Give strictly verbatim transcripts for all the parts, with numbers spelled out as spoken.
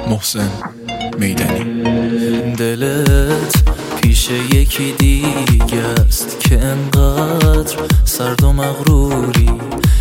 محسن میدانی. دلت پیش یکی دیگه است که انقدر سرد و مغروری،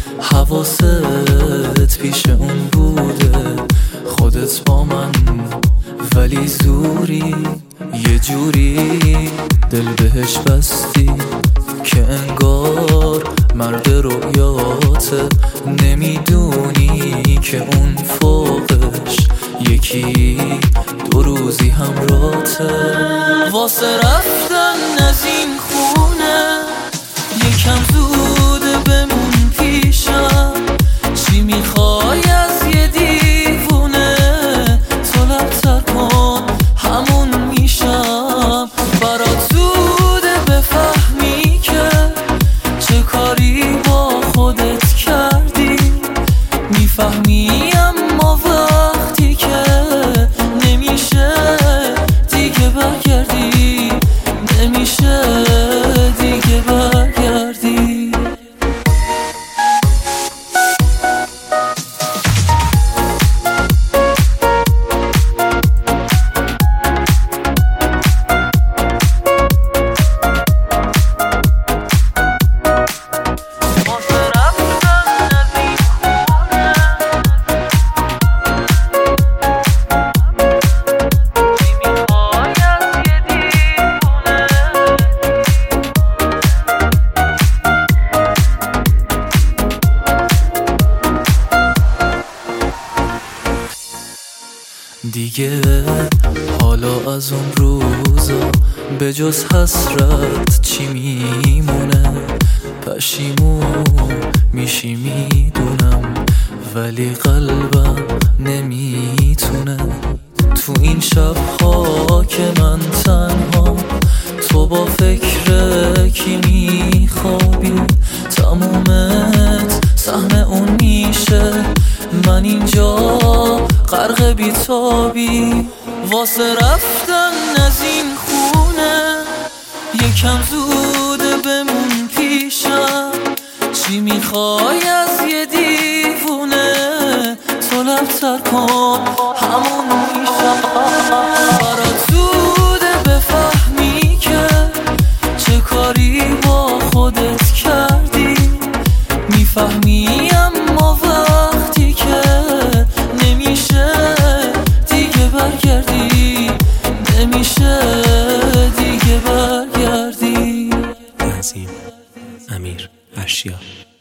حواست پیش اون بوده، خودت با من ولی زوری، یه جوری دل بهش بستی که انگار مرد رویاته، نمیدونی که اون فوقش یکی دو روزی همراته. واسه رفتن از این خونه یکم زوده بمون پیشم، چی میخوای از یه دیوونه، تو لبتر کن همون میشم. برات زوده بفهمی که چه کاری با خودت کردی، میفهمی اما وقتی که نمیشه دیگه برگردی، نمیشه دیگه برگردی. دیگه حالا از اون روزا به جز حسرت چی میمونه، پشیمون میشی میدونم ولی قلبم نمیتونه. تو این شبها که من تنها تو با فکر کی میخوابی، تمومت سهم اون میشه، من اینجا غرق بیتابی. واسه رفتن از این خونه یکم زوده بمون پیشم، چی میخوای از یه دیوونه، تو لبتر کن همون میشم. برات زوده بفهمی که چه کاری با خودت کردی، میفهمی اما وقتی که نمیشه دیگه برگردی، نمیشه دیگه برگردی. نظیم امیر اشیا.